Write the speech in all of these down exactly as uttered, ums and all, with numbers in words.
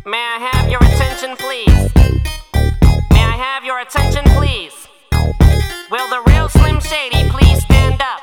May I have your attention, please? May I have your attention, please? Will the real Slim Shady please stand up?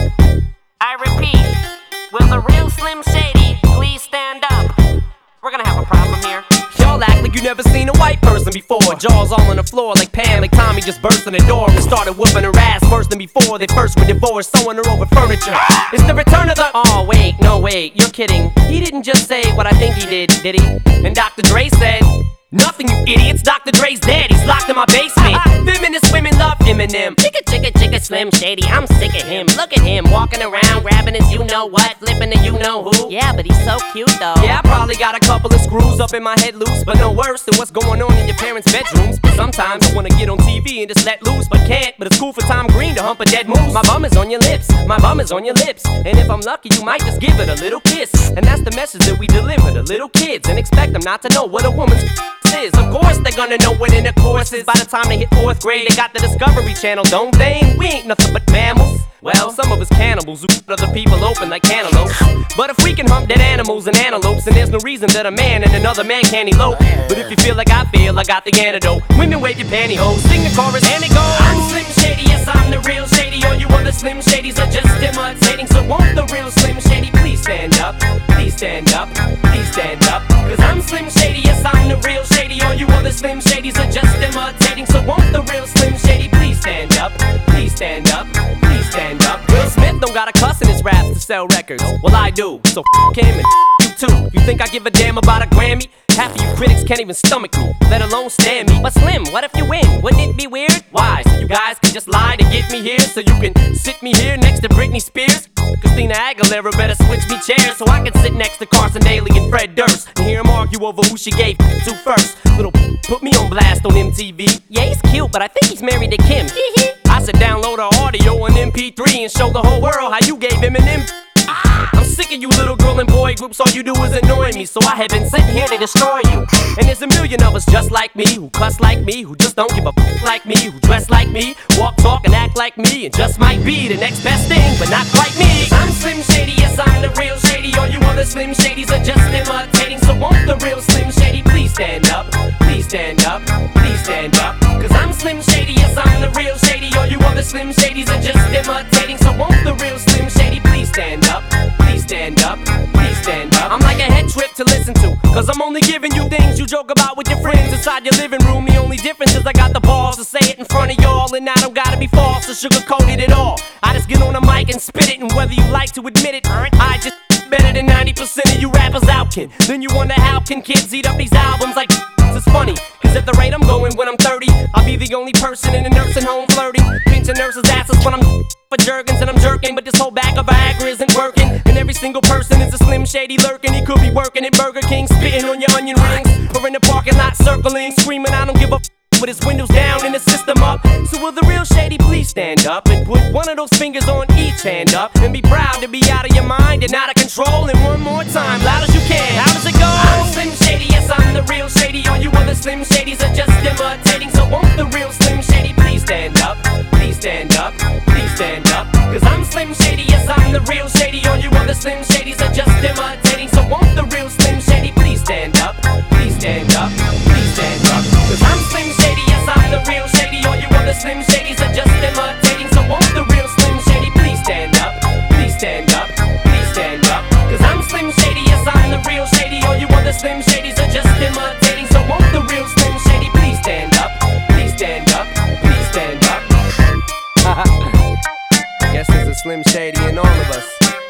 I repeat, will the real Slim Shady please stand up? We're gonna have a problem here. Y'all act like you never seen a white person before. Jaws all on the floor like Pam, like Tommy just burst in the door and started whooping her ass worse than before. They first were divorced, sewing her over furniture. It's the return of the... Oh wait, no wait, you're kidding. He didn't just say what I think he did, did he? And Doctor Dre said, nothing, you idiots. Doctor Dre's dead, he's locked in my basement. Feminist women love Eminem. Chicka, chicka, chicka, Slim Shady, I'm sick of him. Look at him, walking around, grabbing his you-know-what, flipping the you-know-who. Yeah, but he's so cute though. Yeah, I probably got a couple of screws up in my head loose, but no worse than what's going on in your parents' bedrooms. Sometimes I wanna get on T V and just let loose, but can't. But it's cool for Tom Green to hump a dead moose. My bum is on your lips, my bum is on your lips. And if I'm lucky, you might just give it a little kiss. And that's the message that we deliver to little kids, and expect them not to know what a woman's is. Of course they're gonna know what intercourse is. By the time they hit fourth grade, they got the Discovery Channel, don't they? We ain't nothing but mammals. Well, some of us cannibals who cut other people open like cantaloupes. But if we can hump dead animals and antelopes, then there's no reason that a man and another man can't elope. But if you feel like I feel, I got the antidote. Women wave your pantyhose, sing the chorus and it goes. I'm Slim Shady, yes I'm the real Shady. All you other Slim Shadys are just imitating. So won't the real Slim Shady please stand up? Please stand up, please stand up. Cause I'm Slim Shady, yes I'm the real Shady. All you other Slim Shadys are just imitating. So won't the real Slim Shady please stand up? Please stand up, please stand up. Will Smith don't got a cuss in his raps to sell records. Well I do, so f*** him and f*** you too. You think I give a damn about a Grammy? Half of you critics can't even stomach me, let alone stand me. But Slim, what if you win? Wouldn't it be weird? Why? So you guys can just lie to get me here, so you can sit me here next to Britney Spears? Christina Aguilera better switch me chairs so I can sit next to Carson Daly and Fred Durst and hear them argue over who she gave to first. Little put me on blast on M T V. Yeah, he's cute, but I think he's married to Kim. I should download her audio on M P three and show the whole world how you gave him an M. I'm sick of you little girl and boy groups, all you do is annoy me. So I have been sitting here to destroy you. And there's a million of us just like me, who cuss like me, who just don't give a f like me, who dress like me, walk, talk, and act like me, and just might be the next best thing, but not quite me. I'm Slim Shady, yes I'm the real Shady. All you other Slim Shadys are just imitating. So won't the real Slim Shady please stand up? Please stand up, please stand up. Cause I'm Slim Shady, yes I'm the real Shady. All you other Slim Shadys are just imitating. So won't the real Slim Shady please stand up? Please stand up, please stand up. I'm like a head trip to listen to, cause I'm only giving you things you joke about with your friends inside your living room. The only difference is I got the balls to say it in front of y'all, and I don't gotta be false or sugarcoated at all. I just get on the mic and spit it, and whether you like to admit it, I just better than ninety percent of you rappers out can. Then you wonder how can kids eat up these albums like it's funny. Cause at the rate I'm going when I'm thirty, I'll be the only person in a nursing home flirting, pinching nurses' asses when I'm for Jergens and I'm jerking. But this whole bag of Viagra isn't working, and every single person is a Slim Shady lurking. He could be working at Burger King, spitting on your onion rings, or in the parking lot circling, screaming I don't give a f with his windows down and the system up. So will the real Shady please stand up and put one of those fingers on each hand up and be proud to be out of your mind and out of control? And one more time, loud as you can. How does it go? I'm Slim Shady, yes I'm the real Shady. All you other Slim Shadys are just imitating. So won't the real Slim Shady please stand up? Please stand up, please stand up. Cause I'm Slim Shady, yes I'm the real Shady. All you other Slim Shadys are just imitating. So won't the real Slim Shady please stand up? Please stand up, please stand up. Cause I'm Slim Shady, yes I'm the real Shady. All you other Slim Shadys are just imitating. So won't the real Slim Shady please stand up? Please stand up, please stand up. Cause I'm Slim Shady, yes I'm the real Shady. All you other Slim Shadys are just imitating. So won't the real Slim Shady please stand up? Please stand up, please stand up. Guess there's a Slim Shady in all of us.